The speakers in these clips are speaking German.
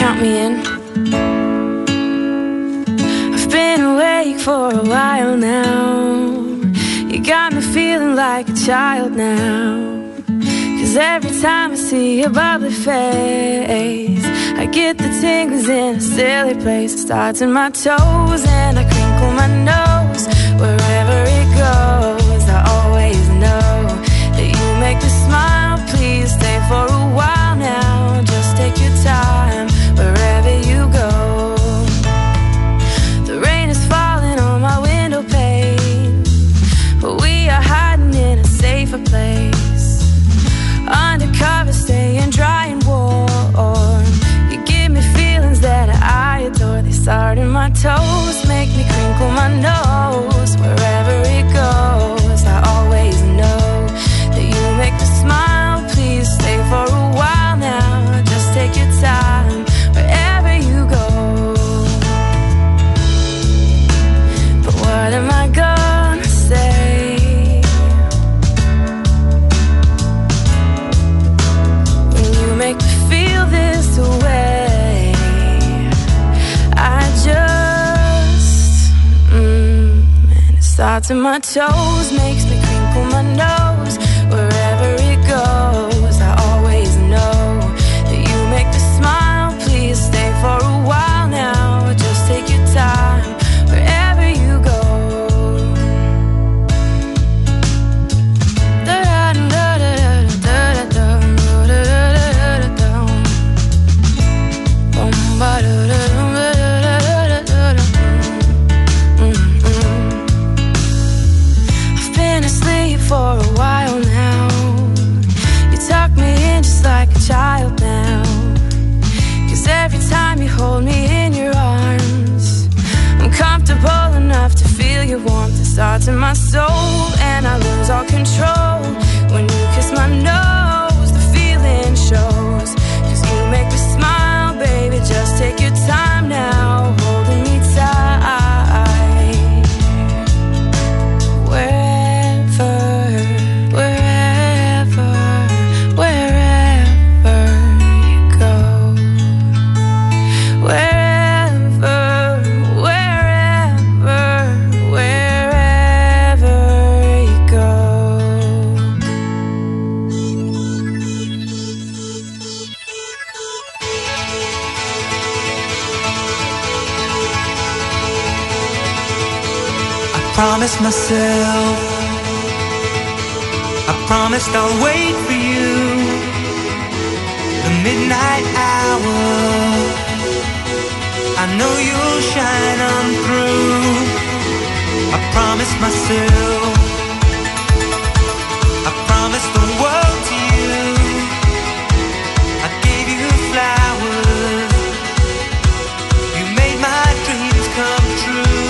count me in. I've been awake for a while now. You got me feeling like a child now. 'Cause every time I see your bubbly face, I get the tingles in a silly place. It starts in my toes and I crinkle my nose. Wherever it goes, I always know that you make me smile. Please stay for a while now. Just take your time wherever you go. The rain is falling on my window pane, but we are hiding in a safer place. Undercover, staying dry and warm. You give me feelings that I adore. They start in my toes, make me crinkle my nose. Wherever it goes, I always know that you make me smile. Please stay for a while now. Just take your time wherever you go. But what am I gonna say when you make me feel this way? I just and it starts in my toes, makes me crinkle my nose. Wherever it goes, I always know that you make me smile. Please stay for a while now. Just take your time wherever you go. I've been asleep for a while now. You tuck me in just like a child now. 'Cause every time you hold me in your arms, I'm comfortable enough to feel your warmth. It starts in my soul and I lose all control. When you kiss my nose, the feeling shows. 'Cause you make me smile, baby, just take your time now, holding me tight. Wherever you go. Wherever you go. I promised myself, I promised I'll wait for you. The midnight hour, I know you'll shine on through. I promised myself, I promised the world to you. I gave you flowers, you made my dreams come true.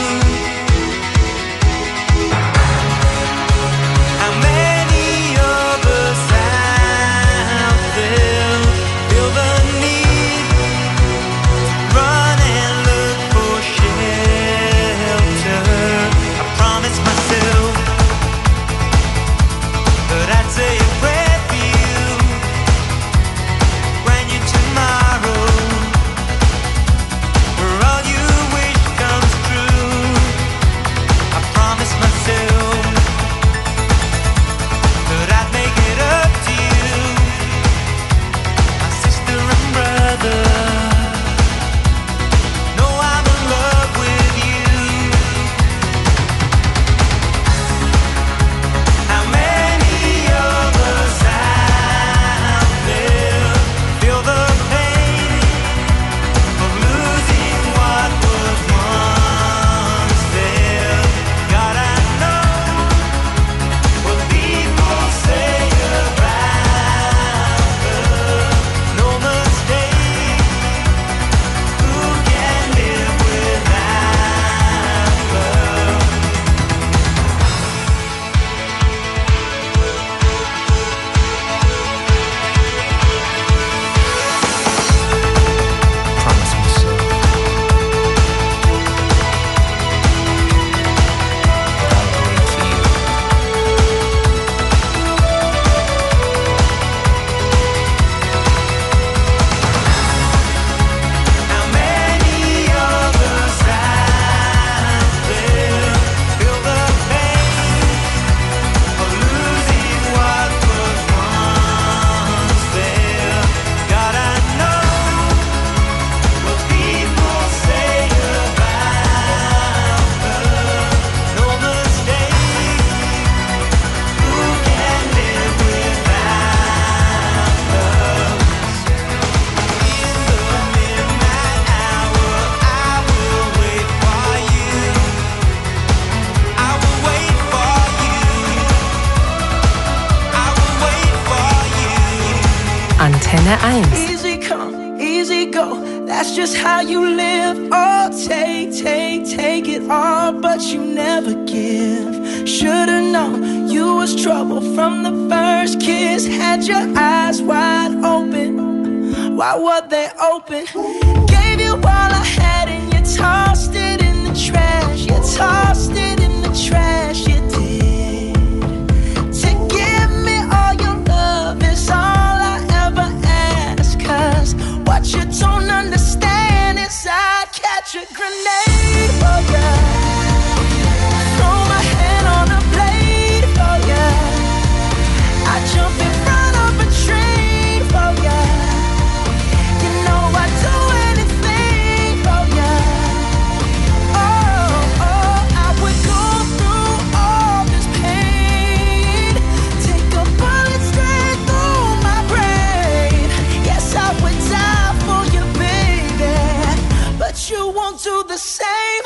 How many of us out there feel the need, run and look for shelter? I promised myself Antenne 1. Easy come, easy go, that's just how you live. Oh, take it all, but you never give. Should've known you was trouble from the first kiss. Had your eyes wide open, why were they open? Gave you all I had and you tossed it in the trash. You tossed it in the trash, you did. To give me all your love is all I ever ask. Cause what you don't understand is I'd catch a grenade for ya. Throw my hand on a blade for ya. I'd jump in front of a train for ya. You know I'd do anything for ya. Oh, I would go through all this pain. Take a bullet straight through my brain. Yes, I would die for you, baby, but you won't do the same.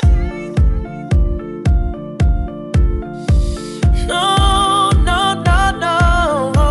No, no, no, no.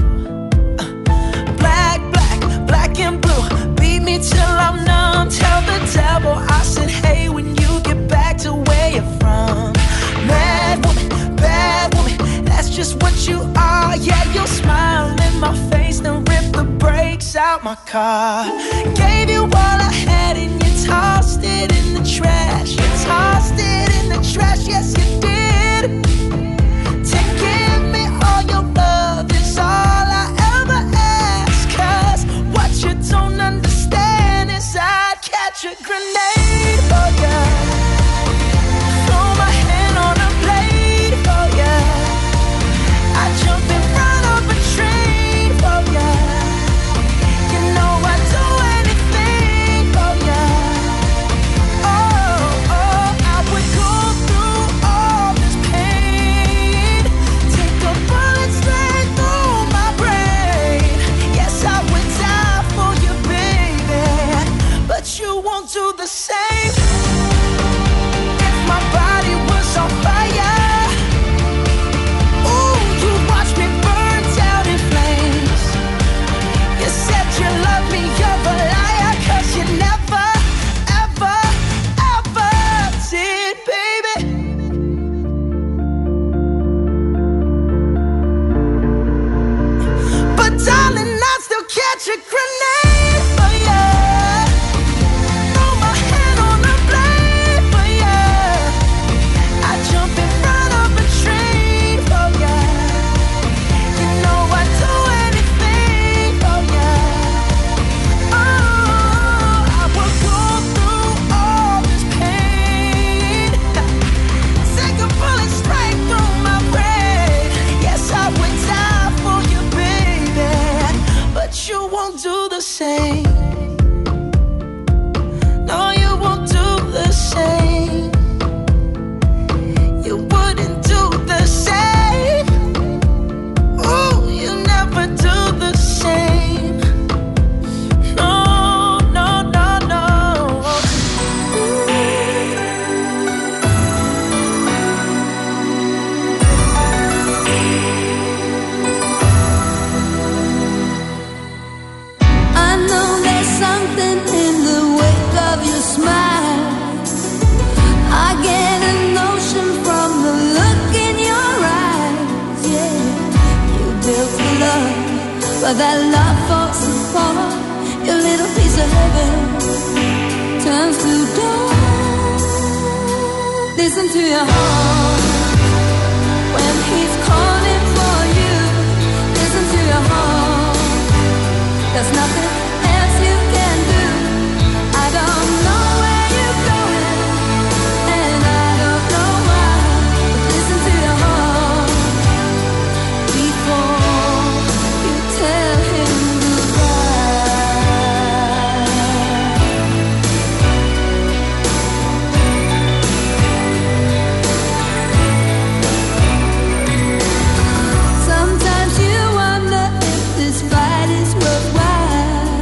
Black and blue. Beat me till I'm numb. Tell the devil I said, hey, when you get back to where you're from. Mad woman, that's just what you are. Yeah, you'll smile in my face, then rip the brakes out my car. Gave you all I had and you tossed it in the trash. You tossed it in the trash, yes you did. To give me all your love is all I ever ask. Cause what you don't understand is I'd catch a grenade for ya. Throw my hand on a blade for ya. I'd jump in front of a train for ya. You know I'd do anything for ya. Oh, I would go through all this pain. Take a bullet straight through my brain. Yes, I would die for you, baby, but you won't do the same. If my body was on fire, ooh, you watch me burn down in flames. You said you love me, you're a liar, cause you never, ever, ever did, baby. But darling, I'd still catch a grenade for ya. Throw my hand on a blade for ya. I'd jump in front of a train for ya. You know I'd do anything for ya. Oh, I would go through all this pain. Take a bullet straight through my brain. Yes, I would die for you, baby, but you won't do the same. No, you won't do the same. You wouldn't do the same. Ooh, you never do the same. No, no, no, no. I know there's something in the wake of your smile. I get a notion from the look in your eyes. Yeah, you built a love, but that love falls apart. Your little piece of heaven turns to dawn. Listen to your heart when he's calling for you. Listen to your heart. There's nothing else you can do. I don't know where you're going, and I don't know why. But listen to your heart before you tell him goodbye. Sometimes you wonder if this fight is worthwhile.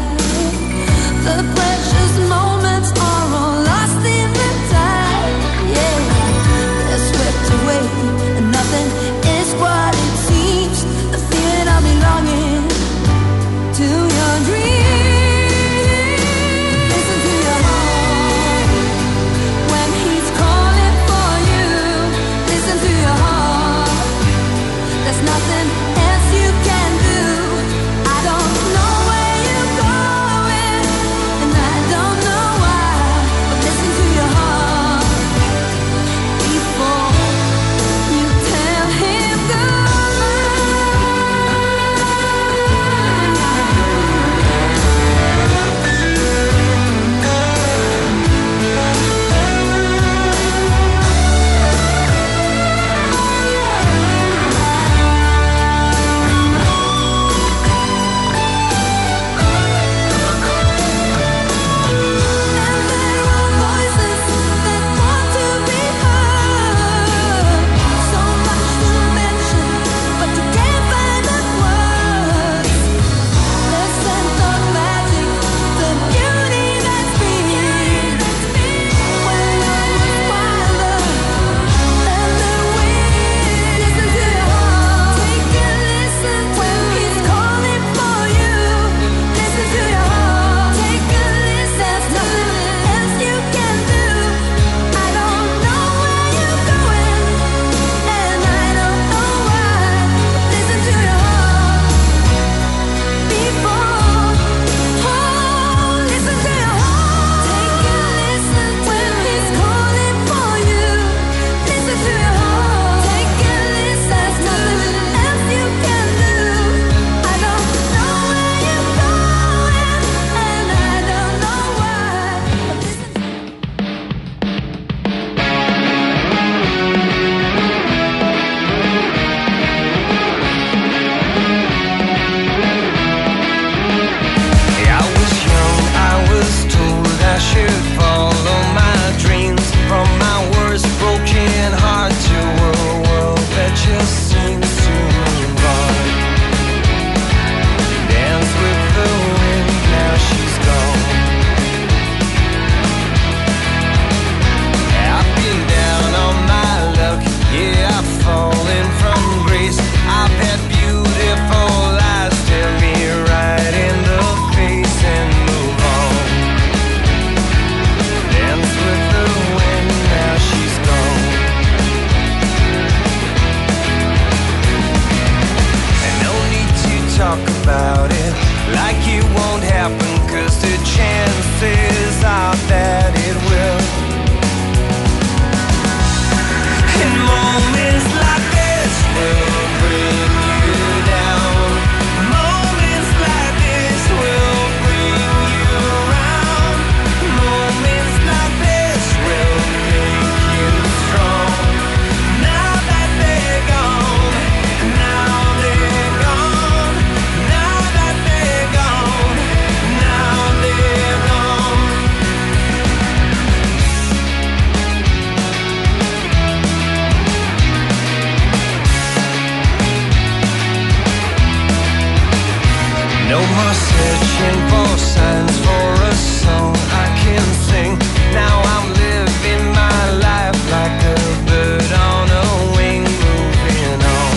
No more searching for signs for a song I can sing. Now I'm living my life like a bird on a wing, moving on.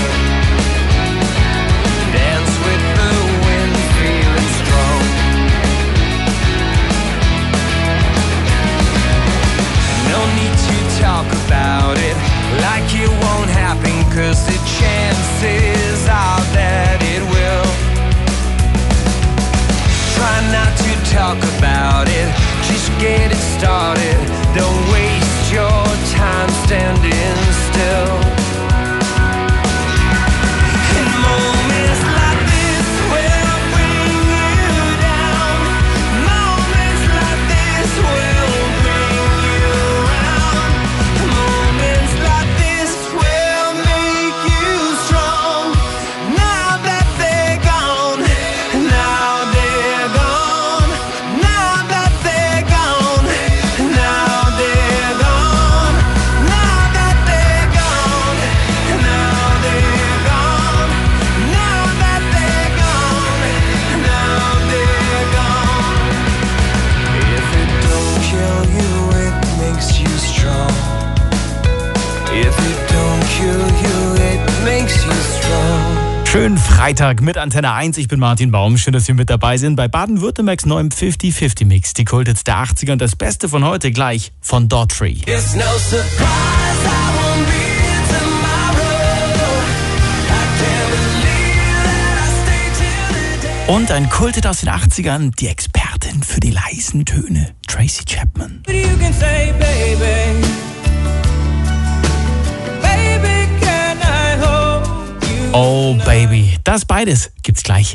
Dance with the wind, feeling strong. No need to talk about it like it won't happen, 'cause the chances are that it will. Try not to talk about it, just get it started. Don't waste your time standing still. And moments like this will bring you down. Moments like this will bring you around. Moments like this will make you strong. Now that they're gone, now they're gone. Now that they're gone, now they're gone. Now that they're gone, now they're gone. Now that they're gone, now they're gone. If it don't kill you, it makes you strong. If it don't kill you, it makes you strong. Schönen Freitag mit Antenne 1. Ich bin Martin Baum. Schön, dass Sie mit dabei sind bei Baden-Württembergs neuem 50-50-Mix. Die Kulthits der 80er und das Beste von heute gleich von Daughtry. It's no surprise I won't be here tomorrow. I can't believe that I stayed till the day. Und ein Kulthit aus den 80ern, die Expertin für die leisen Töne, Tracy Chapman. But you can say, baby, baby, can I hold you? Oh Baby, das beides gibt's gleich.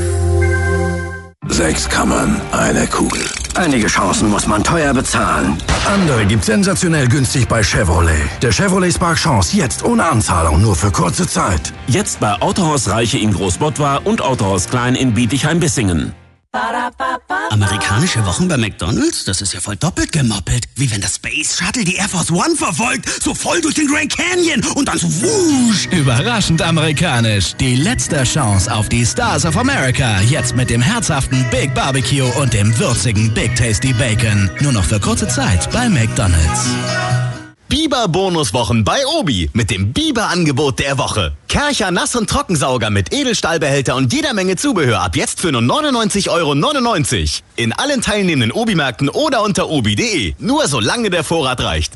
6 Kammern, eine Kugel. Einige Chancen muss man teuer bezahlen. Andere gibt's sensationell günstig bei Chevrolet. Der Chevrolet Spark Chance jetzt ohne Anzahlung, nur für kurze Zeit. Jetzt bei Autohaus Reiche in Großbottwar und Autohaus Klein in Bietigheim-Bissingen. Amerikanische Wochen bei McDonald's? Das ist ja voll doppelt gemoppelt. Wie wenn das Space Shuttle die Air Force One verfolgt, so voll durch den Grand Canyon und dann so wusch. Überraschend amerikanisch. Die letzte Chance auf die Stars of America. Jetzt mit dem herzhaften Big Barbecue und dem würzigen Big Tasty Bacon. Nur noch für kurze Zeit bei McDonald's. Biber-Bonuswochen bei Obi mit dem Biber-Angebot der Woche. Kärcher Nass- und Trockensauger mit Edelstahlbehälter und jeder Menge Zubehör ab jetzt für nur 99,99 €. In allen teilnehmenden Obi-Märkten oder unter obi.de. Nur solange der Vorrat reicht.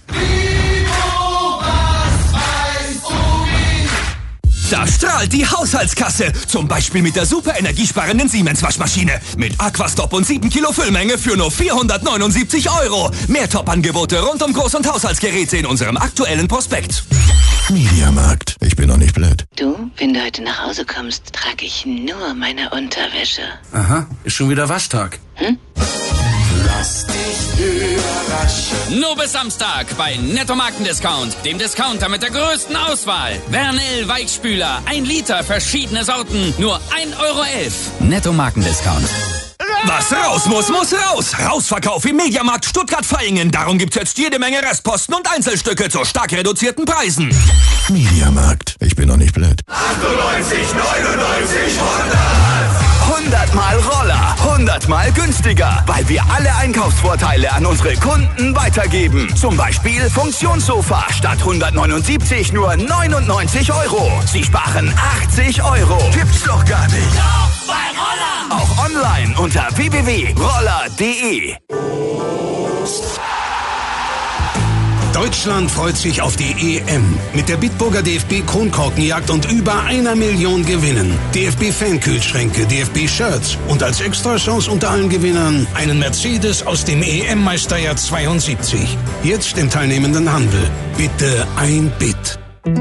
Da strahlt die Haushaltskasse. Zum Beispiel mit der super energiesparenden Siemens-Waschmaschine. Mit Aquastop und 7 Kilo Füllmenge für nur 479 €. Mehr Top-Angebote rund um Groß- und Haushaltsgeräte in unserem aktuellen Prospekt. Mediamarkt. Ich bin doch nicht blöd. Du, wenn du heute nach Hause kommst, trage ich nur meine Unterwäsche. Aha, ist schon wieder Waschtag. Lass dich überraschen. Nur bis Samstag bei Netto Markendiscount, dem Discounter mit der größten Auswahl. Vernel Weichspüler, 1 Liter, verschiedene Sorten, nur 1,11 €. Netto Markendiscount. Was raus muss, muss raus. Rausverkauf im Mediamarkt Stuttgart-Vaihingen. Darum gibt's jetzt jede Menge Restposten und Einzelstücke zu stark reduzierten Preisen. Mediamarkt. Ich bin doch nicht blöd. 98, 99, 100 Mal Roller, 100 Mal günstiger, weil wir alle Einkaufsvorteile an unsere Kunden weitergeben. Zum Beispiel Funktionssofa statt 179 nur 99 €. Sie sparen 80 €. Gibt's doch gar nicht. Doch bei Roller. Auch online unter www.roller.de. Deutschland freut sich auf die EM. Mit der Bitburger DFB Kronkorkenjagd und über 1 Million Gewinnen. DFB Fankühlschränke, DFB Shirts und als Extrachance unter allen Gewinnern einen Mercedes aus dem EM-Meisterjahr 72. Jetzt im teilnehmenden Handel. Bitte ein Bit.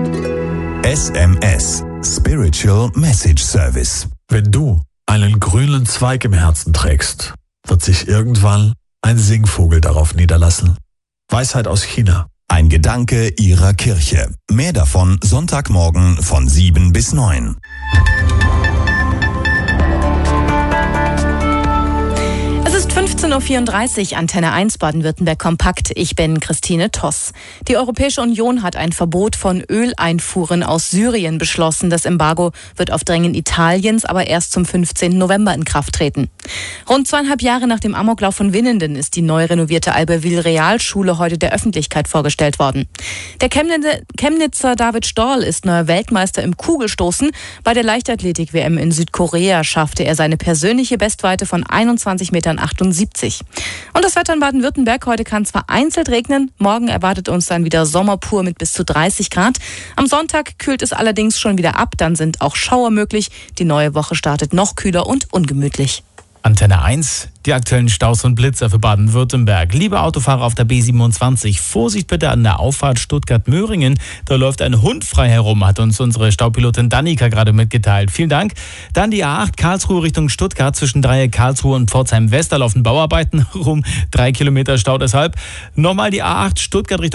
SMS. Spiritual Message Service. Wenn du einen grünen Zweig im Herzen trägst, wird sich irgendwann ein Singvogel darauf niederlassen. Weisheit aus China. Ein Gedanke Ihrer Kirche. Mehr davon Sonntagmorgen von 7 bis 9. Es ist 15 17.34 Uhr, Antenne 1 Baden-Württemberg kompakt. Ich bin Christine Toss. Die Europäische Union hat ein Verbot von Öleinfuhren aus Syrien beschlossen. Das Embargo wird auf Drängen Italiens aber erst zum 15. November in Kraft treten. Rund 2,5 Jahre nach dem Amoklauf von Winnenden ist die neu renovierte Albertville-Realschule heute der Öffentlichkeit vorgestellt worden. Der Chemnitzer David Storl ist neuer Weltmeister im Kugelstoßen. Bei der Leichtathletik-WM in Südkorea schaffte er seine persönliche Bestweite von 21,78 Metern. Und das Wetter in Baden-Württemberg. Heute kann es vereinzelt regnen. Morgen erwartet uns dann wieder Sommer pur mit bis zu 30 Grad. Am Sonntag kühlt es allerdings schon wieder ab. Dann sind auch Schauer möglich. Die neue Woche startet noch kühler und ungemütlich. Antenne 1, die aktuellen Staus und Blitzer für Baden-Württemberg. Liebe Autofahrer auf der B27, Vorsicht bitte an der Auffahrt Stuttgart-Möhringen. Da läuft ein Hund frei herum, hat uns unsere Staupilotin Danica gerade mitgeteilt. Vielen Dank. Dann die A8 Karlsruhe Richtung Stuttgart. Zwischen Dreieck Karlsruhe und Pforzheim-West, da laufen Bauarbeiten rum. 3 Kilometer Stau deshalb. Nochmal die A8 Stuttgart Richtung